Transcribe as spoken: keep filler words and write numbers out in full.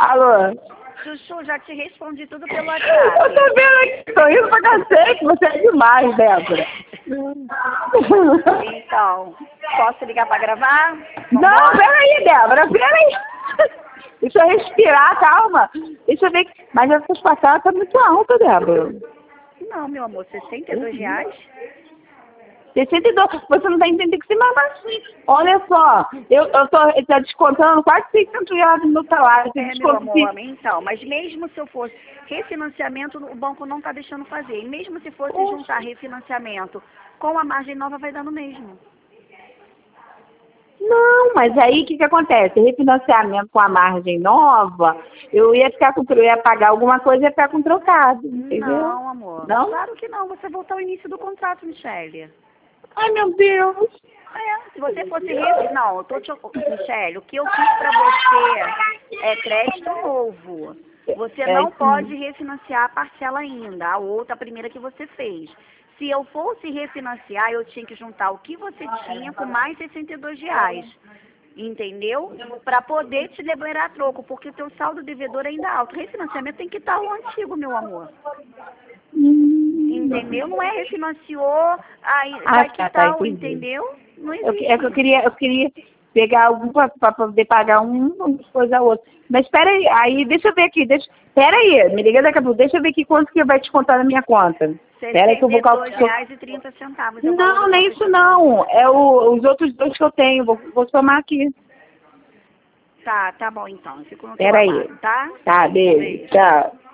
Alô? Chuchu, já te respondi tudo pelo Eu tô WhatsApp. vendo aqui, tô indo pra cacete, você é demais, Débora. Então, posso ligar pra gravar? Não, Vambora? peraí, Débora, peraí. Deixa eu respirar, calma. Deixa eu ver. Mas essas passadas tá muito alta, Débora. Não, meu amor, sessenta e dois reais? sessenta e dois. Você não tá entendendo que se mama assim. Olha só, eu, eu tô ele tá descontando quase seiscentos reais do meu salário. Você É, meu desconta amor, se... então, mas mesmo se eu fosse refinanciamento, o banco não tá deixando fazer. E mesmo se fosse Poxa. juntar refinanciamento com a margem nova, vai dar no mesmo. Não, mas aí o que que acontece? Refinanciamento com a margem nova, eu ia ficar com, eu ia pagar alguma coisa e ia ficar com trocado, entendeu? Não, amor. Não? Claro que não. Você voltar ao início do contrato, Michele. Ai, meu Deus. É, se você fosse... Re... Não, eu tô te... Michele, o que eu fiz pra você é crédito novo. Você É, não sim. pode refinanciar a parcela ainda, a outra, a primeira que você fez. Se eu fosse refinanciar, eu tinha que juntar o que você tinha com mais sessenta e dois reais. Entendeu? Para poder te liberar troco, porque o teu saldo devedor ainda é alto. Refinanciamento tem que estar o antigo, meu amor. Hum. Entendeu? Não é refinanciou, aí Ah, vai tá, tá, quitar o, entendi. entendeu? Não Eu, existe é que eu isso. queria, eu queria pegar algum para poder pagar um, uma coisa a outra. Mas espera aí, aí, deixa eu ver aqui, deixa, espera aí, me liga daqui a pouco, deixa eu ver aqui quanto que vai descontar na minha conta. Espera aí que eu vou sessenta e dois calcular. reais e trinta centavos é o valor Não, da não é sua isso prestação. não, é o, os outros dois que eu tenho, vou, vou somar aqui. Tá, tá bom então. Eu fico no teu Espera aí. aguardo, tá? Tá, beijo, Beijo. tchau.